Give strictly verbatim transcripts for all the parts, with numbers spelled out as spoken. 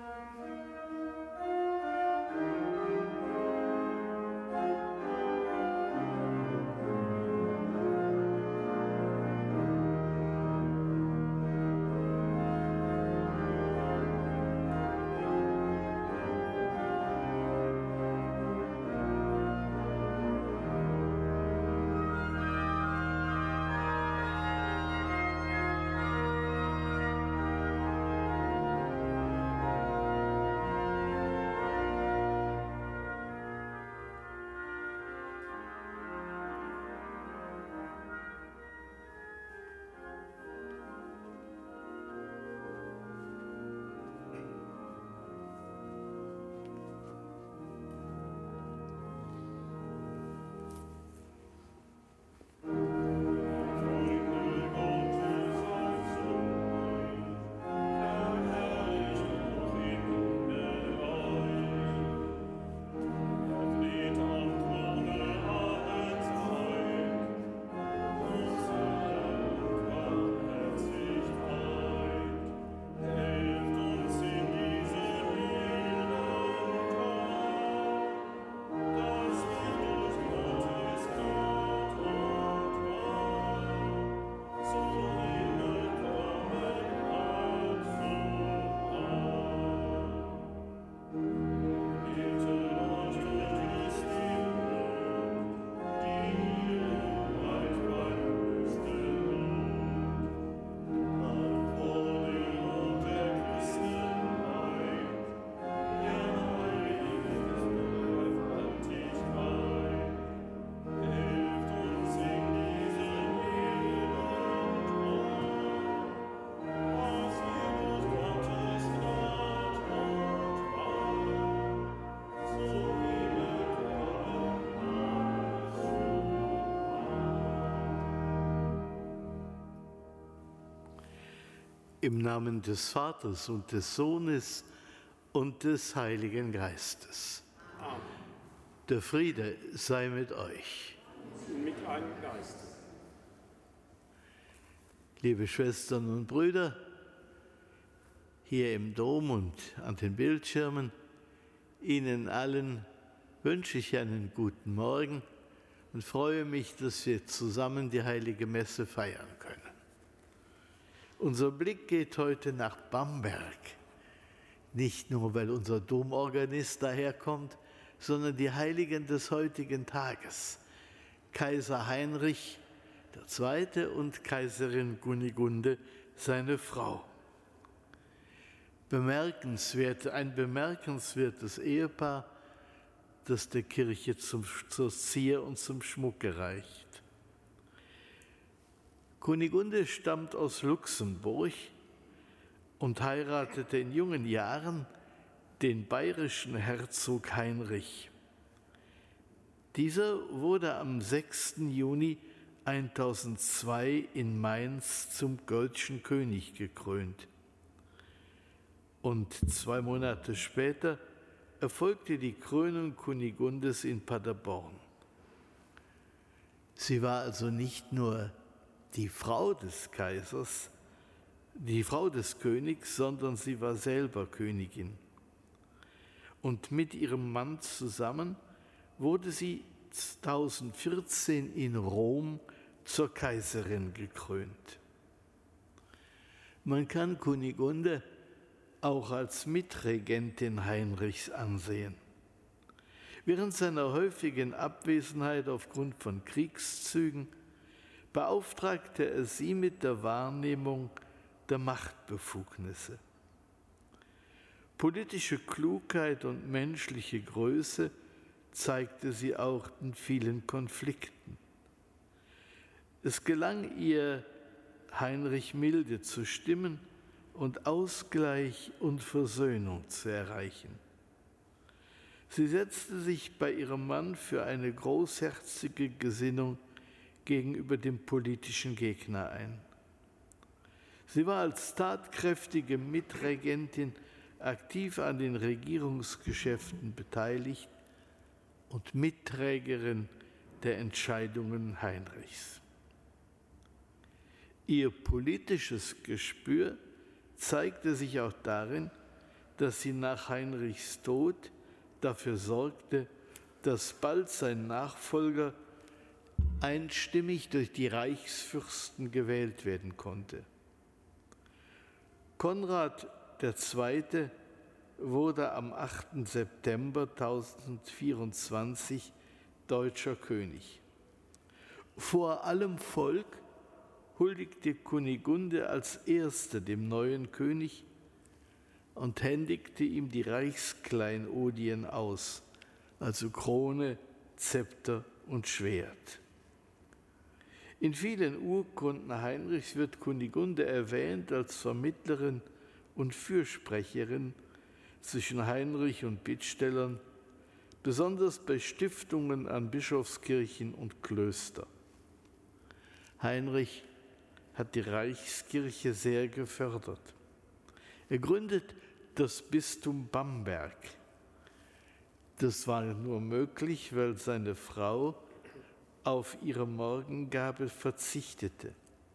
Im Namen des Vaters und des Sohnes und des Heiligen Geistes. Amen. Der Friede sei mit euch. Und mit deinem Geist. Liebe Schwestern und Brüder, hier im Dom und an den Bildschirmen, Ihnen allen wünsche ich einen guten Morgen und freue mich, dass wir zusammen die Heilige Messe feiern können. Unser Blick geht heute nach Bamberg, nicht nur, weil unser Domorganist daherkommt, sondern die Heiligen des heutigen Tages, Kaiser Heinrich der Zweite und Kaiserin Kunigunde, seine Frau. Bemerkenswert, ein bemerkenswertes Ehepaar, das der Kirche zum, zur Zier und zum Schmuck gereicht. Kunigunde stammt aus Luxemburg und heiratete in jungen Jahren den bayerischen Herzog Heinrich. Dieser wurde am sechsten Juni eintausendzwei in Mainz zum Deutschen König gekrönt. Und zwei Monate später erfolgte die Krönung Kunigundes in Paderborn. Sie war also nicht nur die Frau des Kaisers, die Frau des Königs, sondern sie war selber Königin. Und mit ihrem Mann zusammen wurde sie zweitausendvierzehn in Rom zur Kaiserin gekrönt. Man kann Kunigunde auch als Mitregentin Heinrichs ansehen. Während seiner häufigen Abwesenheit aufgrund von Kriegszügen beauftragte er sie mit der Wahrnehmung der Machtbefugnisse. Politische Klugheit und menschliche Größe zeigte sie auch in vielen Konflikten. Es gelang ihr, Heinrich milde zu stimmen und Ausgleich und Versöhnung zu erreichen. Sie setzte sich bei ihrem Mann für eine großherzige Gesinnung gegenüber dem politischen Gegner ein. Sie war als tatkräftige Mitregentin aktiv an den Regierungsgeschäften beteiligt und Mitträgerin der Entscheidungen Heinrichs. Ihr politisches Gespür zeigte sich auch darin, dass sie nach Heinrichs Tod dafür sorgte, dass bald sein Nachfolger einstimmig durch die Reichsfürsten gewählt werden konnte. Konrad der Zweite wurde am achten September tausendvierundzwanzig deutscher König. Vor allem Volk huldigte Kunigunde als Erste dem neuen König und händigte ihm die Reichskleinodien aus, also Krone, Zepter und Schwert. In vielen Urkunden Heinrichs wird Kunigunde erwähnt als Vermittlerin und Fürsprecherin zwischen Heinrich und Bittstellern, besonders bei Stiftungen an Bischofskirchen und Klöster. Heinrich hat die Reichskirche sehr gefördert. Er gründet das Bistum Bamberg. Das war nur möglich, weil seine Frau auf ihre Morgengabe verzichtete.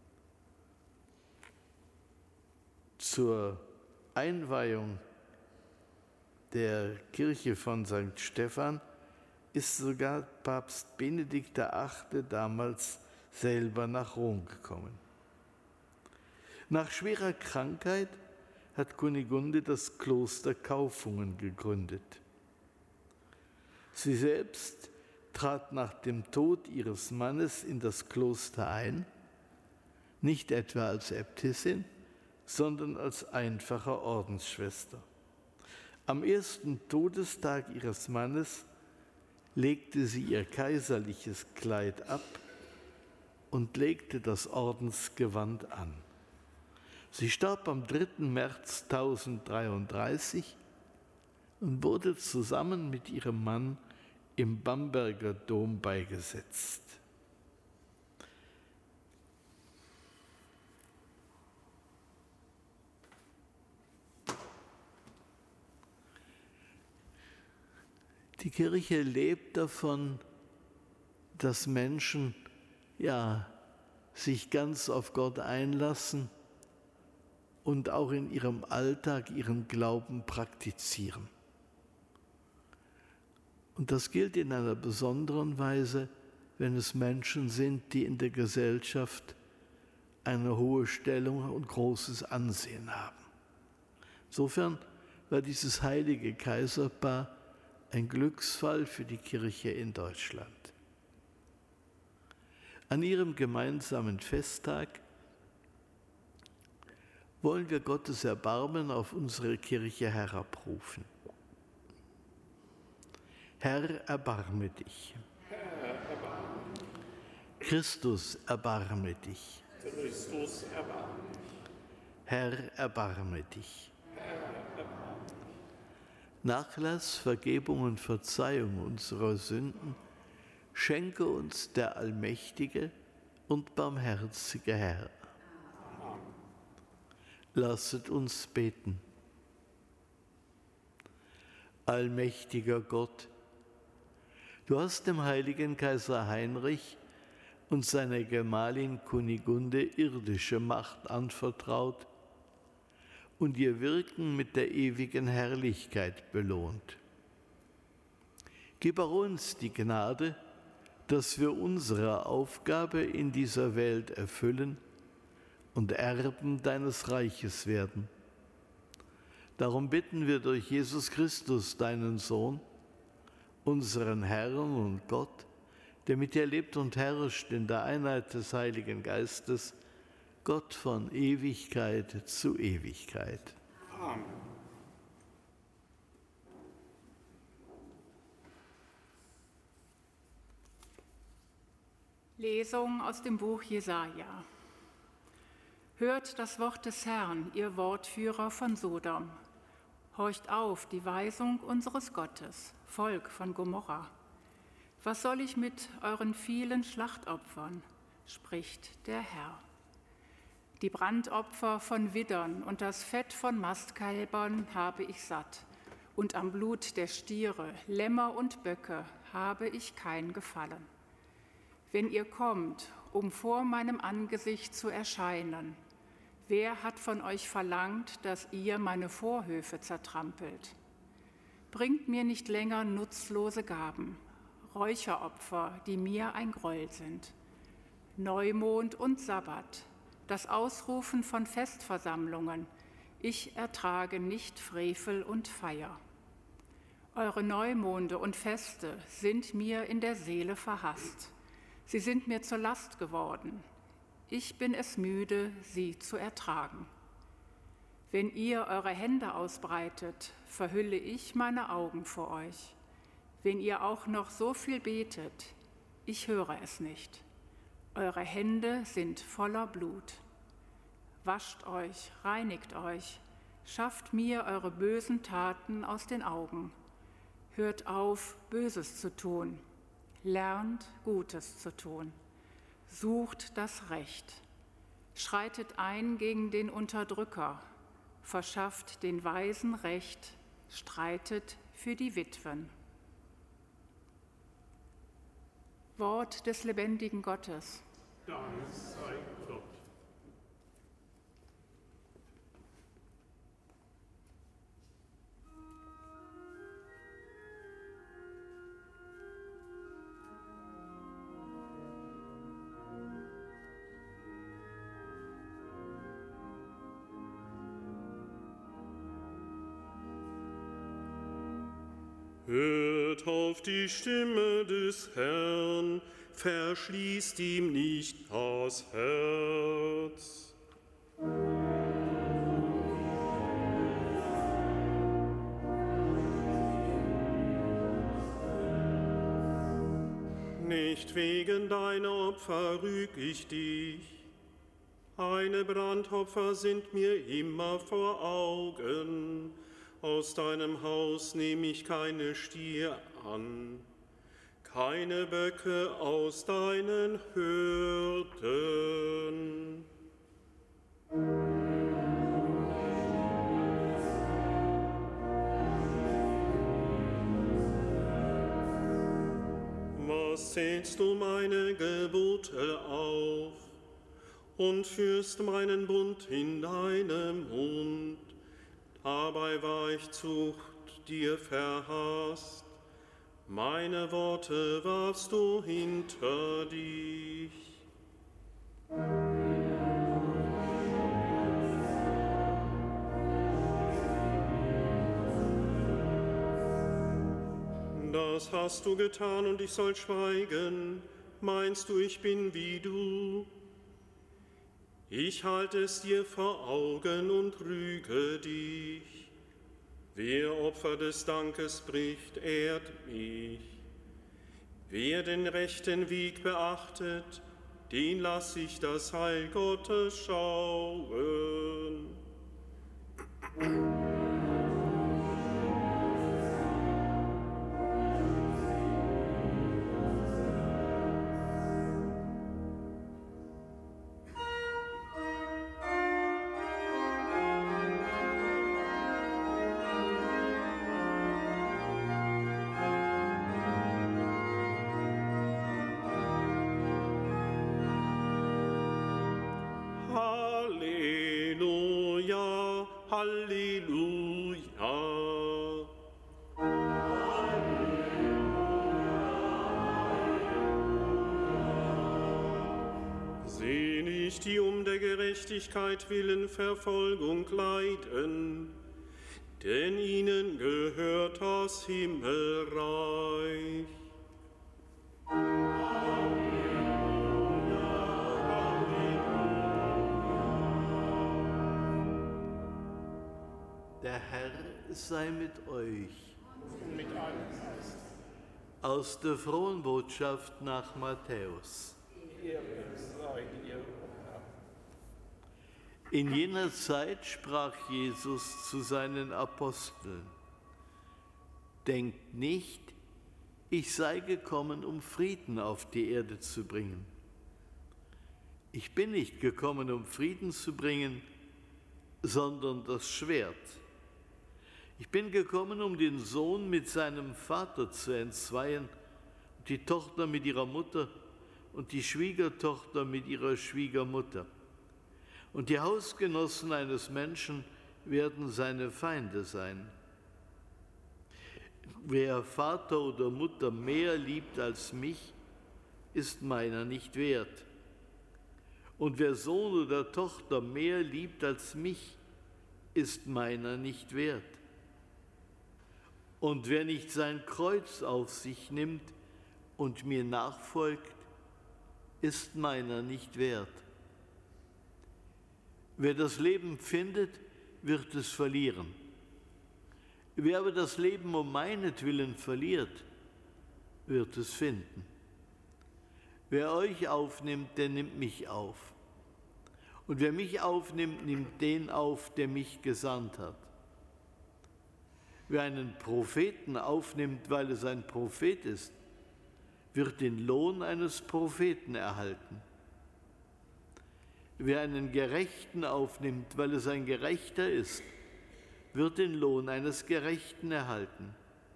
Zur Einweihung der Kirche von Sankt Stephan ist sogar Papst Benedikt der Achte damals selber nach Rom gekommen. Nach schwerer Krankheit hat Kunigunde das Kloster Kaufungen gegründet. Sie selbst trat nach dem Tod ihres Mannes in das Kloster ein, nicht etwa als Äbtissin, sondern als einfache Ordensschwester. Am ersten Todestag ihres Mannes legte sie ihr kaiserliches Kleid ab und legte das Ordensgewand an. Sie starb am dritten März tausenddreiunddreißig und wurde zusammen mit ihrem Mann im Bamberger Dom beigesetzt. Die Kirche lebt davon, dass Menschen ja, sich ganz auf Gott einlassen und auch in ihrem Alltag ihren Glauben praktizieren. Und das gilt in einer besonderen Weise, wenn es Menschen sind, die in der Gesellschaft eine hohe Stellung und großes Ansehen haben. Insofern war dieses heilige Kaiserpaar ein Glücksfall für die Kirche in Deutschland. An ihrem gemeinsamen Festtag wollen wir Gottes Erbarmen auf unsere Kirche herabrufen. Herr, erbarme dich. Herr, erbarme dich. Christus, erbarme dich. Christus, erbarme dich. Herr, erbarme dich. Herr, erbarme dich. Nachlass, Vergebung und Verzeihung unserer Sünden schenke uns der allmächtige und barmherzige Herr. Amen. Lasset uns beten. Allmächtiger Gott, du hast dem heiligen Kaiser Heinrich und seiner Gemahlin Kunigunde irdische Macht anvertraut und ihr Wirken mit der ewigen Herrlichkeit belohnt. Gib auch uns die Gnade, dass wir unsere Aufgabe in dieser Welt erfüllen und Erben deines Reiches werden. Darum bitten wir durch Jesus Christus, deinen Sohn, unseren Herrn und Gott, der mit dir lebt und herrscht in der Einheit des Heiligen Geistes, Gott von Ewigkeit zu Ewigkeit. Amen. Lesung aus dem Buch Jesaja. Hört das Wort des Herrn, ihr Wortführer von Sodom. Horcht auf die Weisung unseres Gottes, Volk von Gomorra. Was soll ich mit euren vielen Schlachtopfern, spricht der Herr. Die Brandopfer von Widdern und das Fett von Mastkälbern habe ich satt, und am Blut der Stiere, Lämmer und Böcke habe ich kein Gefallen. Wenn ihr kommt, um vor meinem Angesicht zu erscheinen, Wer hat von euch verlangt, dass ihr meine Vorhöfe zertrampelt? Bringt mir nicht länger nutzlose Gaben, Räucheropfer, die mir ein Gräuel sind. Neumond und Sabbat, das Ausrufen von Festversammlungen, ich ertrage nicht Frevel und Feier. Eure Neumonde und Feste sind mir in der Seele verhasst. Sie sind mir zur Last geworden. Ich bin es müde, sie zu ertragen. Wenn ihr eure Hände ausbreitet, verhülle ich meine Augen vor euch. Wenn ihr auch noch so viel betet, ich höre es nicht. Eure Hände sind voller Blut. Wascht euch, reinigt euch, schafft mir eure bösen Taten aus den Augen. Hört auf, Böses zu tun, lernt, Gutes zu tun. Sucht das Recht, schreitet ein gegen den Unterdrücker, verschafft den Weisen Recht, streitet für die Witwen. Wort des lebendigen Gottes. Dank sei Gott. Hört auf die Stimme des Herrn, verschließt ihm nicht das Herz. Nicht wegen deiner Opfer rüg ich dich, deine Brandopfer sind mir immer vor Augen. Aus deinem Haus nehme ich keine Stier an, keine Böcke aus deinen Hürden. Was zählst du meine Gebote auf und führst meinen Bund in deinem Mund? Dabei war ich Zucht dir verhasst, meine Worte warfst du hinter dich. Das hast du getan und ich soll schweigen, meinst du, ich bin wie du? Ich halte es dir vor Augen und rüge dich. Wer Opfer des Dankes bricht, ehrt mich. Wer den rechten Weg beachtet, den lass ich das Heil Gottes schauen. Halleluja. Seh nicht, die um der Gerechtigkeit willen Verfolgung leiden, denn ihnen gehört das Himmelreich. Der Herr sei mit euch. Und mit einem Geist. Aus der frohen Botschaft nach Matthäus. Ehre sei dir, Herr. In jener Zeit sprach Jesus zu seinen Aposteln: Denkt nicht, ich sei gekommen, um Frieden auf die Erde zu bringen. Ich bin nicht gekommen, um Frieden zu bringen, sondern das Schwert. Ich bin gekommen, um den Sohn mit seinem Vater zu entzweien, die Tochter mit ihrer Mutter und die Schwiegertochter mit ihrer Schwiegermutter. Und die Hausgenossen eines Menschen werden seine Feinde sein. Wer Vater oder Mutter mehr liebt als mich, ist meiner nicht wert. Und wer Sohn oder Tochter mehr liebt als mich, ist meiner nicht wert. Und wer nicht sein Kreuz auf sich nimmt und mir nachfolgt, ist meiner nicht wert. Wer das Leben findet, wird es verlieren. Wer aber das Leben um meinetwillen verliert, wird es finden. Wer euch aufnimmt, der nimmt mich auf. Und wer mich aufnimmt, nimmt den auf, der mich gesandt hat. Wer einen Propheten aufnimmt, weil es ein Prophet ist, wird den Lohn eines Propheten erhalten. Wer einen Gerechten aufnimmt, weil es ein Gerechter ist, wird den Lohn eines Gerechten erhalten.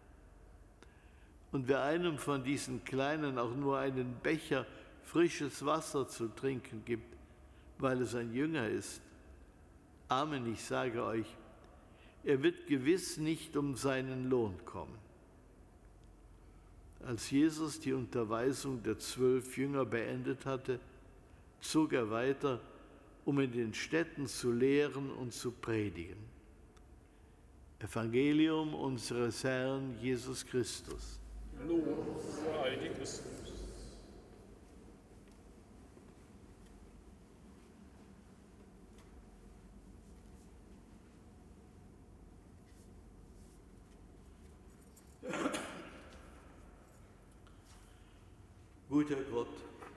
Und wer einem von diesen Kleinen auch nur einen Becher frisches Wasser zu trinken gibt, weil es ein Jünger ist, Amen, ich sage euch, er wird gewiss nicht um seinen Lohn kommen. Als Jesus die Unterweisung der zwölf Jünger beendet hatte, zog er weiter, um in den Städten zu lehren und zu predigen. Evangelium unseres Herrn Jesus Christus. Lob sei dir Christus. Guter Gott,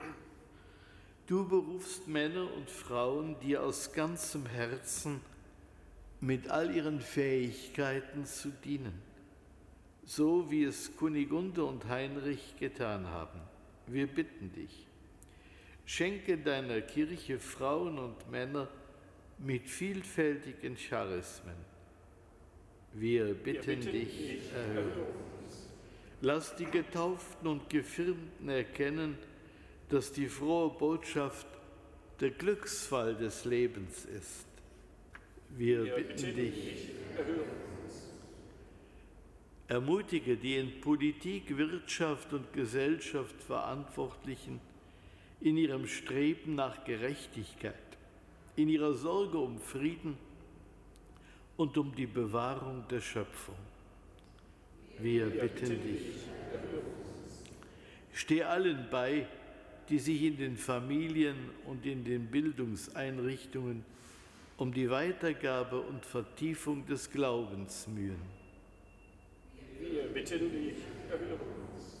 du berufst Männer und Frauen, dir aus ganzem Herzen mit all ihren Fähigkeiten zu dienen, so wie es Kunigunde und Heinrich getan haben. Wir bitten dich, schenke deiner Kirche Frauen und Männer mit vielfältigen Charismen. Wir bitten, Wir bitten dich, dich erhöre. Lass die Getauften und Gefirmten erkennen, dass die frohe Botschaft der Glücksfall des Lebens ist. Wir, Wir bitten, bitten dich, erhöre uns. Ermutige die in Politik, Wirtschaft und Gesellschaft Verantwortlichen in ihrem Streben nach Gerechtigkeit, in ihrer Sorge um Frieden und um die Bewahrung der Schöpfung. Wir bitten dich. Steh allen bei, die sich in den Familien und in den Bildungseinrichtungen um die Weitergabe und Vertiefung des Glaubens mühen. Wir bitten dich, erhöre uns.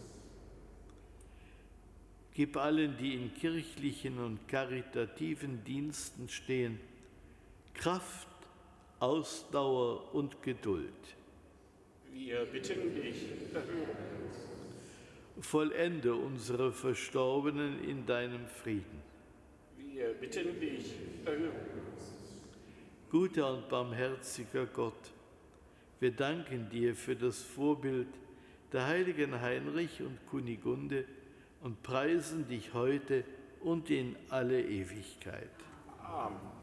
Gib allen, die in kirchlichen und karitativen Diensten stehen, Kraft, Ausdauer und Geduld. Wir bitten dich, erhöre uns. Vollende unsere Verstorbenen in deinem Frieden. Wir bitten dich, erhöre uns. Guter und barmherziger Gott, wir danken dir für das Vorbild der heiligen Heinrich und Kunigunde und preisen dich heute und in alle Ewigkeit. Amen.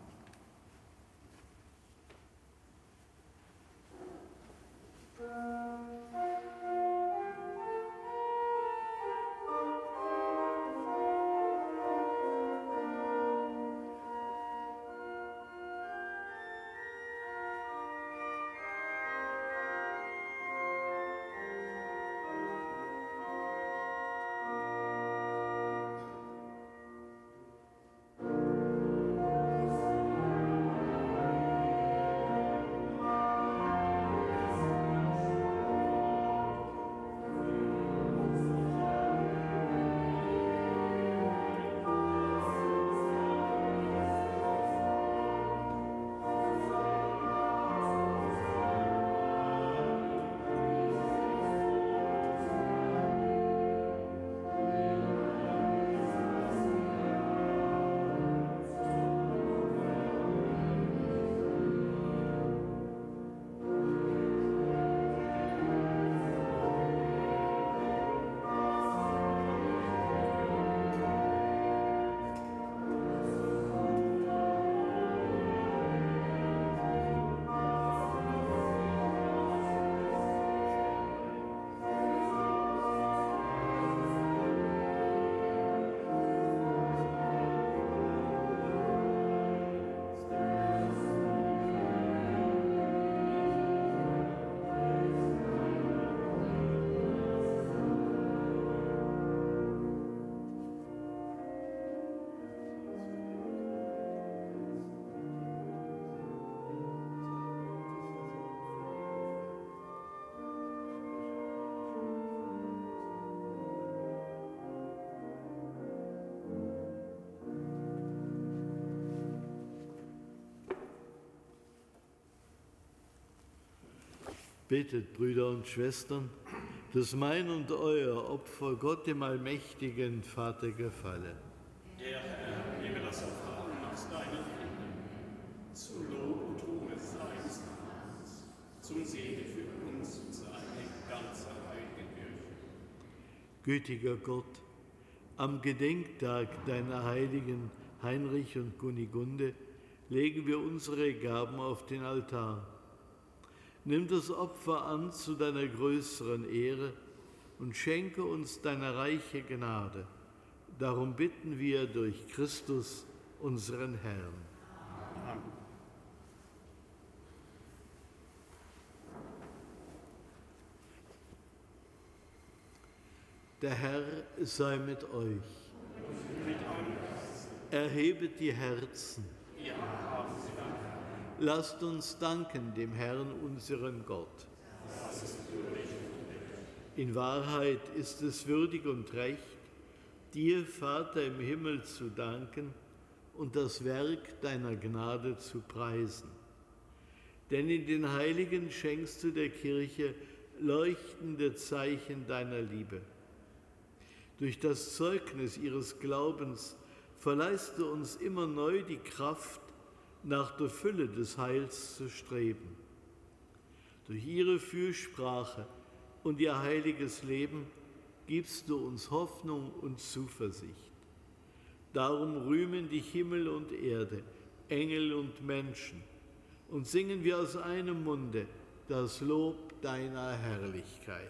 Betet, Brüder und Schwestern, dass mein und euer Opfer Gott dem allmächtigen Vater gefalle. Der Herr nehme das Opfer an aus deinen Händen, zu Lob und Ruhe seines Namens, zum Segen für uns und seine ganze heilige Kirche. Gütiger Gott, am Gedenktag deiner Heiligen Heinrich und Kunigunde legen wir unsere Gaben auf den Altar. Nimm das Opfer an zu deiner größeren Ehre und schenke uns deine reiche Gnade. Darum bitten wir durch Christus, unseren Herrn. Amen. Der Herr sei mit euch. Erhebet die Herzen. Lasst uns danken dem Herrn, unseren Gott. In Wahrheit ist es würdig und recht, dir, Vater im Himmel, zu danken und das Werk deiner Gnade zu preisen. Denn in den Heiligen schenkst du der Kirche leuchtende Zeichen deiner Liebe. Durch das Zeugnis ihres Glaubens verleihst du uns immer neu die Kraft, nach der Fülle des Heils zu streben. Durch ihre Fürsprache und ihr heiliges Leben gibst du uns Hoffnung und Zuversicht. Darum rühmen dich Himmel und Erde, Engel und Menschen, und singen wir aus einem Munde das Lob deiner Herrlichkeit.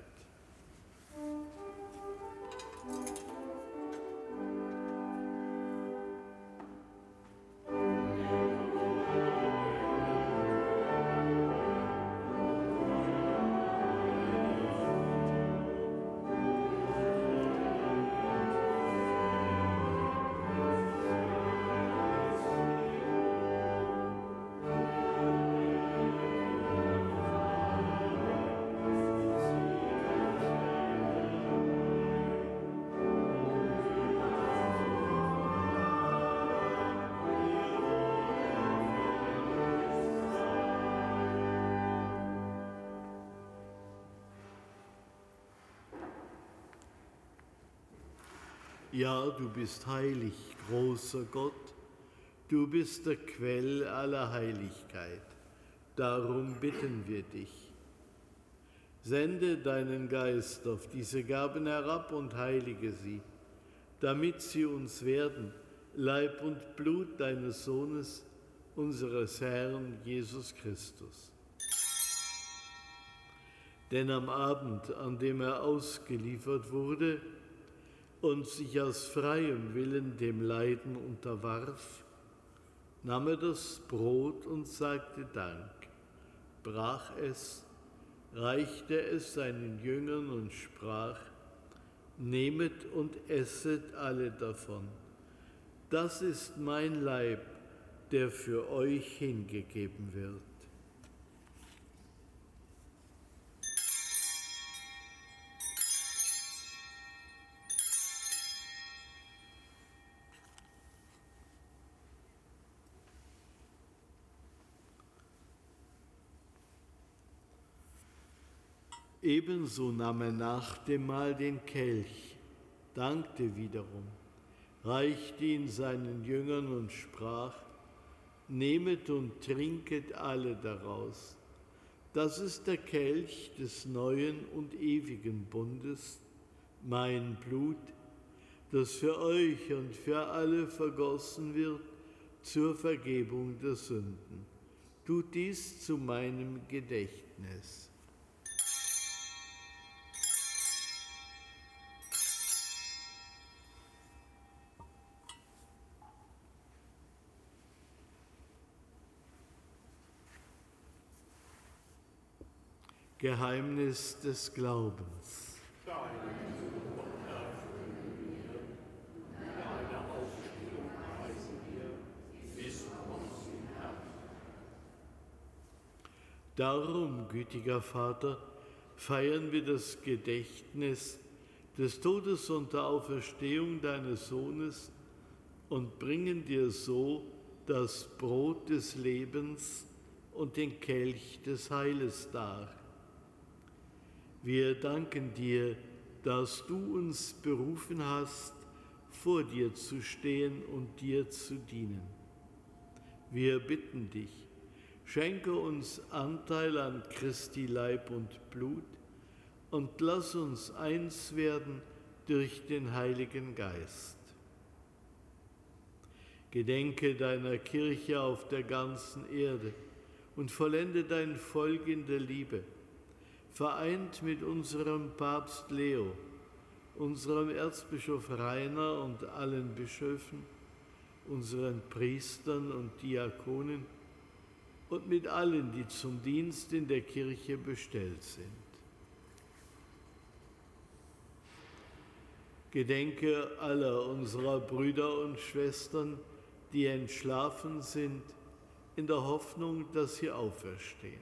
Ja, du bist heilig, großer Gott, du bist der Quell aller Heiligkeit. Darum bitten wir dich. Sende deinen Geist auf diese Gaben herab und heilige sie, damit sie uns werden, Leib und Blut deines Sohnes, unseres Herrn Jesus Christus. Denn am Abend, an dem er ausgeliefert wurde und sich aus freiem Willen dem Leiden unterwarf, nahm er das Brot und sagte Dank, brach es, reichte es seinen Jüngern und sprach: Nehmet und esset alle davon. Das ist mein Leib, der für euch hingegeben wird. Ebenso nahm er nach dem Mahl den Kelch, dankte wiederum, reichte ihn seinen Jüngern und sprach: Nehmet und trinket alle daraus. Das ist der Kelch des neuen und ewigen Bundes, mein Blut, das für euch und für alle vergossen wird zur Vergebung der Sünden. Tut dies zu meinem Gedächtnis. Geheimnis des Glaubens. Darum, gütiger Vater, feiern wir das Gedächtnis des Todes und der Auferstehung deines Sohnes und bringen dir so das Brot des Lebens und den Kelch des Heiles dar. Wir danken dir, dass du uns berufen hast, vor dir zu stehen und dir zu dienen. Wir bitten dich, schenke uns Anteil an Christi Leib und Blut und lass uns eins werden durch den Heiligen Geist. Gedenke deiner Kirche auf der ganzen Erde und vollende dein Volk in der Liebe, vereint mit unserem Papst Leo, unserem Erzbischof Rainer und allen Bischöfen, unseren Priestern und Diakonen und mit allen, die zum Dienst in der Kirche bestellt sind. Gedenke aller unserer Brüder und Schwestern, die entschlafen sind, in der Hoffnung, dass sie auferstehen.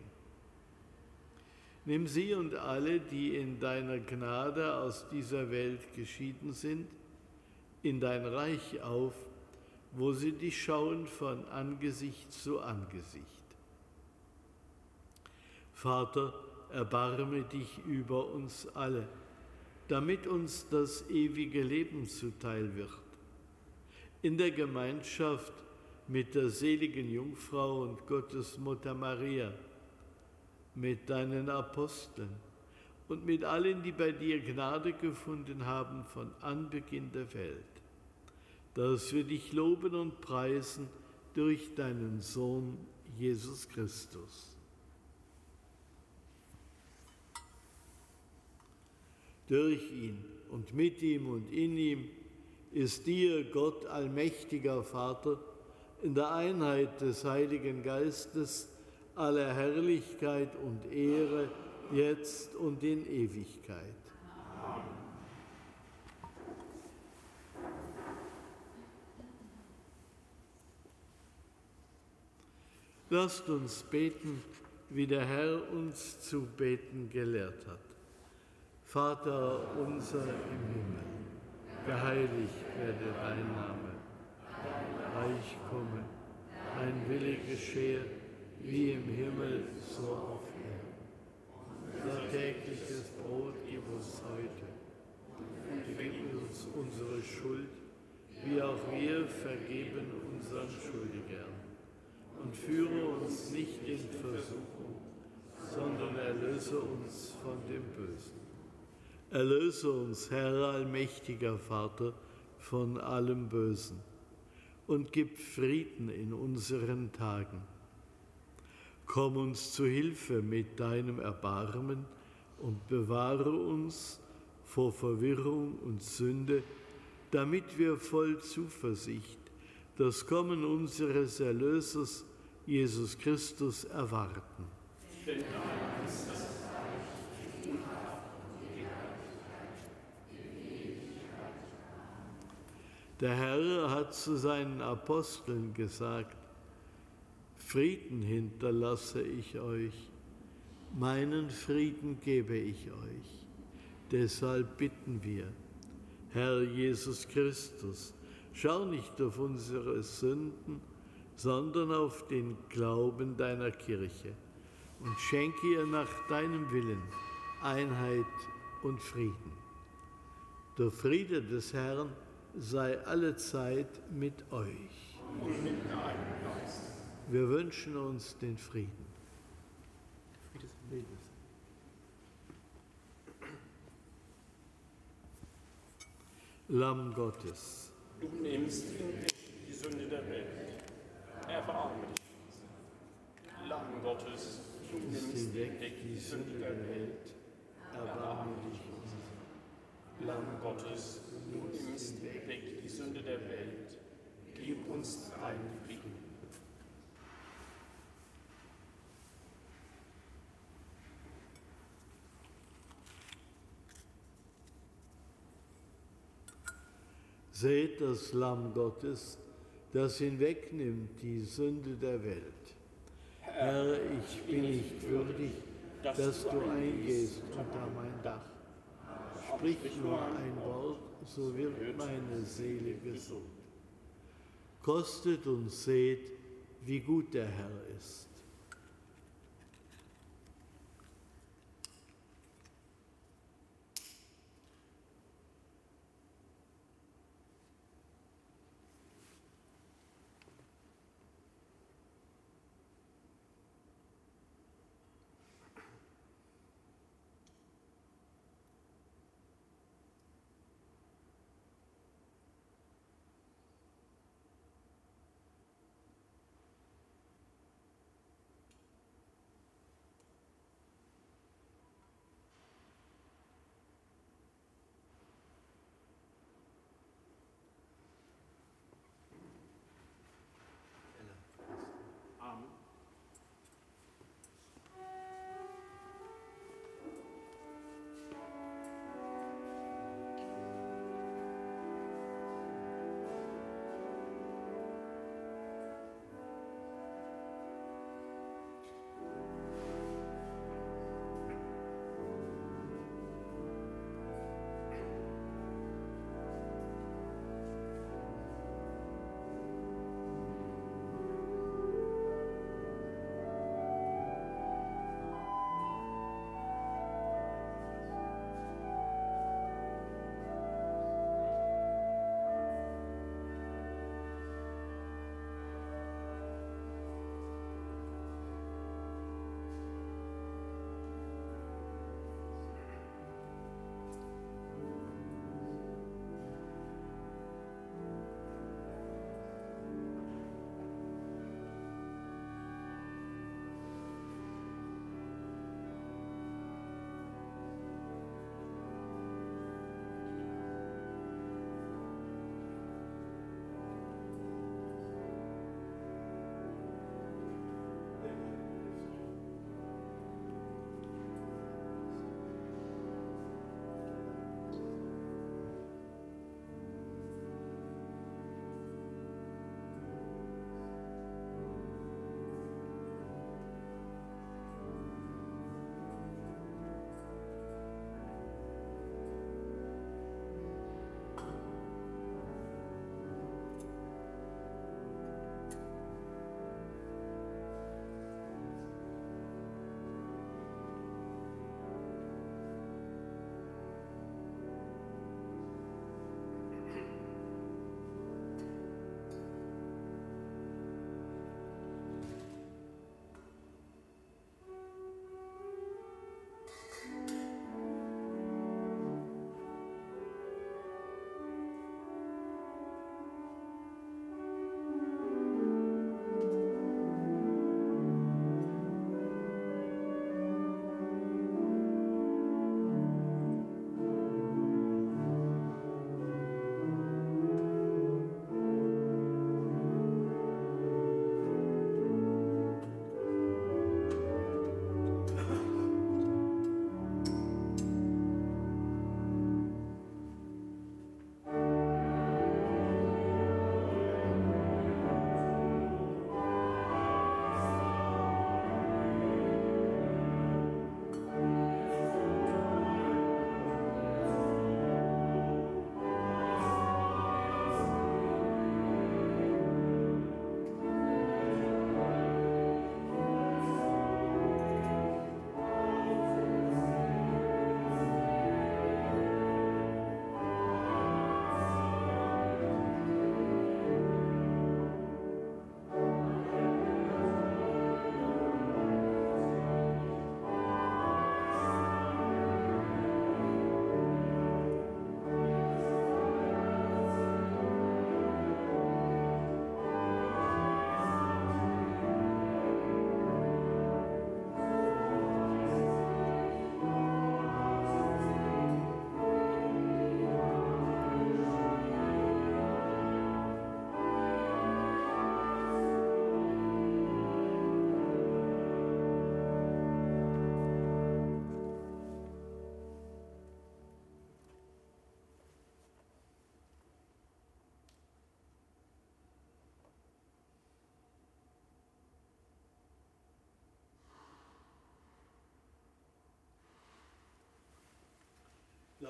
Nimm sie und alle, die in deiner Gnade aus dieser Welt geschieden sind, in dein Reich auf, wo sie dich schauen von Angesicht zu Angesicht. Vater, erbarme dich über uns alle, damit uns das ewige Leben zuteil wird. In der Gemeinschaft mit der seligen Jungfrau und Gottesmutter Maria, mit deinen Aposteln und mit allen, die bei dir Gnade gefunden haben von Anbeginn der Welt, dass wir dich loben und preisen durch deinen Sohn Jesus Christus. Durch ihn und mit ihm und in ihm ist dir, Gott, allmächtiger Vater, in der Einheit des Heiligen Geistes alle Herrlichkeit und Ehre, jetzt und in Ewigkeit. Amen. Lasst uns beten, wie der Herr uns zu beten gelehrt hat. Vater unser im Himmel, geheiligt werde dein Name, dein Reich komme, dein Wille geschehe, wie im Himmel, so auf Erden. Unser tägliches Brot gib uns heute und vergib uns unsere Schuld, wie auch wir vergeben unseren Schuldigern. Und führe uns nicht in Versuchung, sondern erlöse uns von dem Bösen. Erlöse uns, Herr, allmächtiger Vater, von allem Bösen und gib Frieden in unseren Tagen. Komm uns zu Hilfe mit deinem Erbarmen und bewahre uns vor Verwirrung und Sünde, damit wir voll Zuversicht das Kommen unseres Erlösers, Jesus Christus, erwarten. Denn dein ist das Reich und Kraft und die Ewigkeit. Der Herr hat zu seinen Aposteln gesagt: Frieden hinterlasse ich euch, meinen Frieden gebe ich euch. Deshalb bitten wir, Herr Jesus Christus, schau nicht auf unsere Sünden, sondern auf den Glauben deiner Kirche und schenke ihr nach deinem Willen Einheit und Frieden. Der Friede des Herrn sei allezeit mit euch. Und mit deinem Geist. Wir wünschen uns den Frieden. Frieden. Lamm Gottes. Du nimmst hinweg die Sünde der Welt. Erbarme dich. Lamm Gottes, du nimmst hinweg die Sünde der Welt. Erbarme dich unser. Lamm Gottes, du nimmst hinweg die Sünde der Welt. Gib uns deinen Frieden. Seht das Lamm Gottes, das hinwegnimmt die Sünde der Welt. Herr, ich bin nicht würdig, dass du eingehst unter mein Dach. Sprich nur ein Wort, so wird meine Seele gesund. Kostet und seht, wie gut der Herr ist.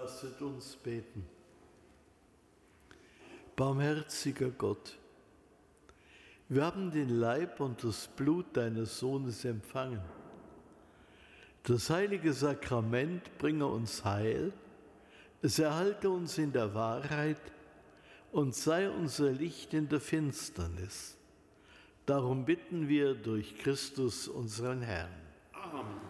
Lasset uns beten. Barmherziger Gott, wir haben den Leib und das Blut deines Sohnes empfangen. Das heilige Sakrament bringe uns Heil, es erhalte uns in der Wahrheit und sei unser Licht in der Finsternis. Darum bitten wir durch Christus, unseren Herrn. Amen.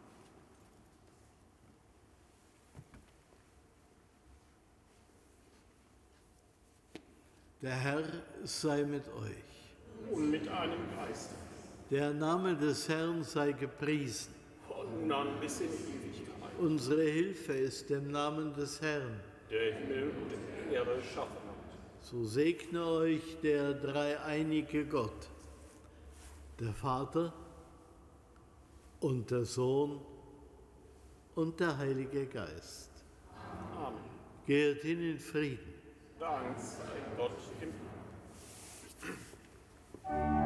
Der Herr sei mit euch. Und mit einem Geist. Der Name des Herrn sei gepriesen. Von nun an bis in Ewigkeit. Unsere Hilfe ist im Namen des Herrn. Der Himmel und die Erde schaffen hat. So segne euch der dreieinige Gott, der Vater und der Sohn und der Heilige Geist. Amen. Geht hin in Frieden. Dank sei Gott im Himmel.